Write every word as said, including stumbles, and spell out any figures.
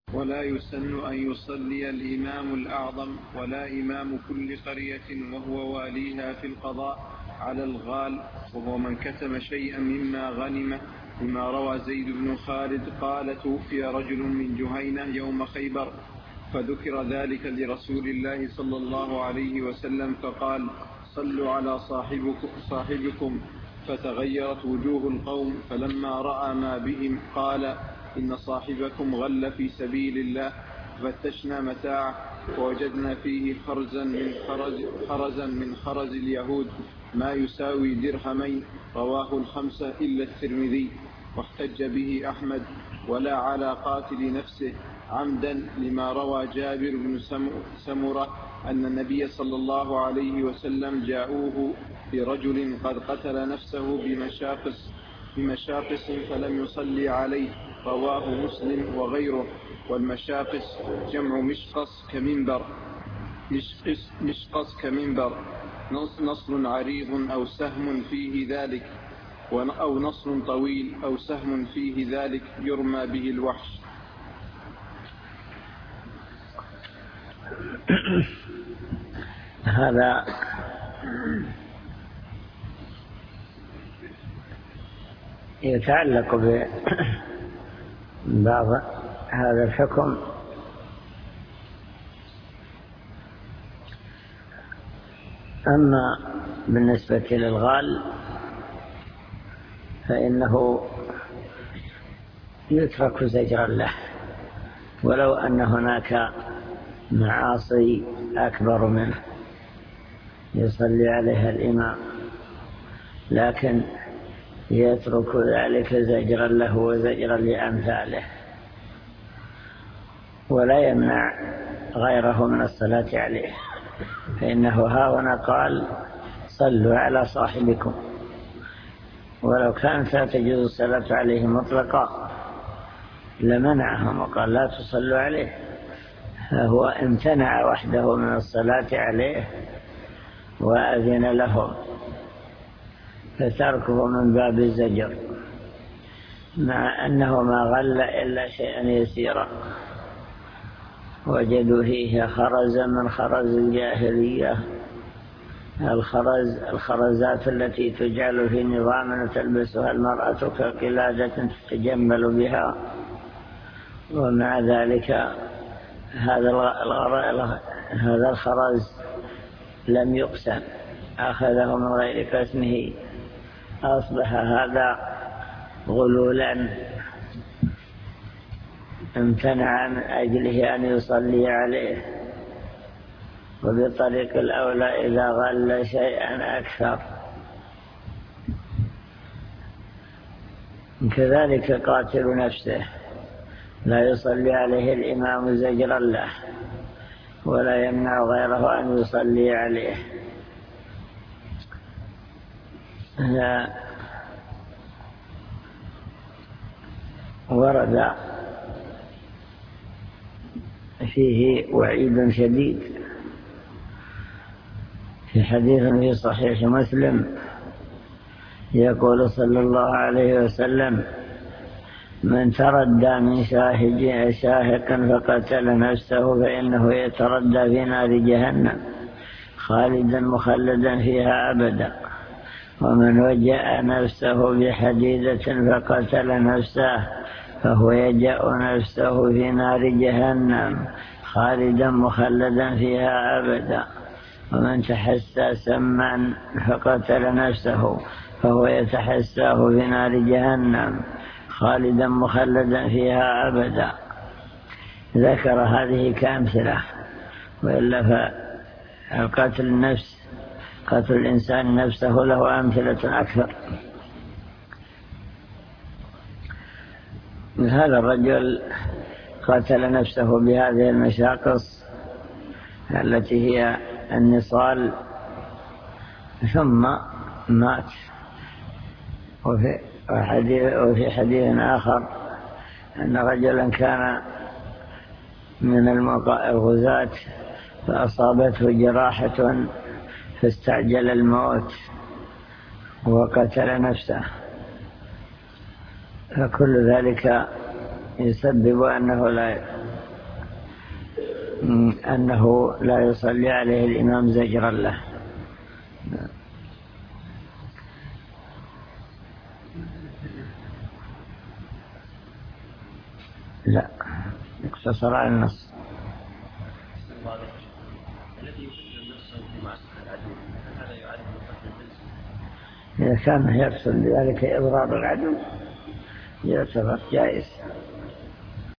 ولا يسن أن يصلي الإمام الأعظم ولا إمام كل قرية وهو واليها في القضاء على الغال، وهو من كتم شيئا مما غنم، لما روى زيد بن خالد قال: توفي رجل من جهينة يوم خيبر، فذكر ذلك لرسول الله صلى الله عليه وسلم فقال: صلوا على صاحبكم, صاحبكم فتغيرت وجوه القوم، فلما رأى ما بهم قال: إن صاحبكم غل في سبيل الله، فتشنا متاعه فوجدنا فيه خرزا من خرز, خرزا من خرز اليهود ما يساوي درهمين، رواه الخمسة إلا الترمذي. واحتج به أحمد: ولا على قاتل نفسه عمدا، لما روى جابر بن سمرة أن النبي صلى الله عليه وسلم جاءوه برجل قد قتل نفسه بمشاقص, بمشاقص فلم يصلي عليه، رواه مسلم وغيره. والمشاقص جمع مشقص كمنبر، مشقص, مشقص كمنبر، نصل عريض أو سهم فيه ذلك، أو نصل طويل أو سهم فيه ذلك يرمى به الوحش. هذا يتعلق ببعض هذا الحكم. أما بالنسبة للغال فإنه يترك زجرا له، ولو أن هناك معاصي أكبر منه يصلي عليها الإمام، لكن يترك ذلك زجرا له وزجرا لأمثاله، ولا يمنع غيره من الصلاة عليه، فإنه هاهنا قال: صلوا على صاحبكم، ولو كانت لا تجوز الصلاة عليه مطلقا لمنعهم وقال: لا تصلوا عليه، فهو امتنع وحده من الصلاة عليه وأذن لهم، فتركه من باب الزجر، مع أنه ما غل إلا شيئا يسيرا وجدوا فيه خرزا من خرز الجاهلية، الخرز الخرزات التي تجعل في نظام تلبسها المرأة كقلادة تتجمل بها، ومع ذلك هذا هذا الخرز لم يقسم، أخذه من غير قسمه، أصبح هذا غلولا امتنع من أجله أن يصلي عليه. وبطريق الأولى إذا غل شيئا أكثر. كذلك قاتل نفسه لا يصلي عليه الإمام زجرا له، ولا يمنع غيره أن يصلي عليه. ورد فيه وعيد شديد في حديث في صحيح مسلم يقول صلى الله عليه وسلم: من تردى من شاهق فقتل نفسه فإنه يتردى في نار جهنم خالدا مخلدا فيها أبدا، ومن وجأ نفسه بحديدة فقتل نفسه فهو يجأ نفسه في نار جهنم خالدا مخلدا فيها أبدا، ومن تحسى سما فقتل نفسه فهو يتحساه في نار جهنم خالدا مخلدا فيها أبدا. ذكر هذه كأمثلة، وإلا فالقتل النفس قتل الإنسان نفسه له أمثلة أكثر. هذا الرجل قتل نفسه بهذه المشاقص التي هي النصال ثم مات. وفي حديث, وفي حديث آخر أن رجلا كان من الغزاة فأصابته جراحة فاستعجل الموت وقتل نفسه، فكل ذلك يسبب أنه لا أنه لا يصلي عليه الإمام زجرا له. لا، اقتصر على النص. إذا كان يحصل بذلك إضرار العدو يعتبر جائز.